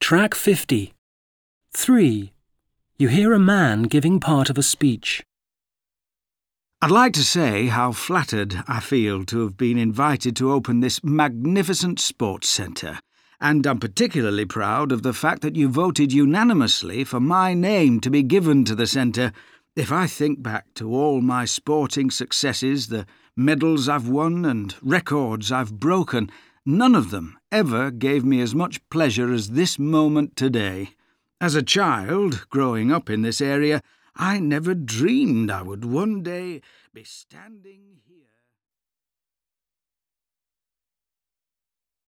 Track 50. 3. You hear a man giving part of a speech. I'd like to say how flattered I feel to have been invited to open this magnificent sports centre, and I'm particularly proud of the fact that you voted unanimously for my name to be given to the centre. If I think back to all my sporting successes, the medals I've won and records I've broken, none of them ever gave me as much pleasure as this moment today. As a child, growing up in this area, I never dreamed I would one day be standing here.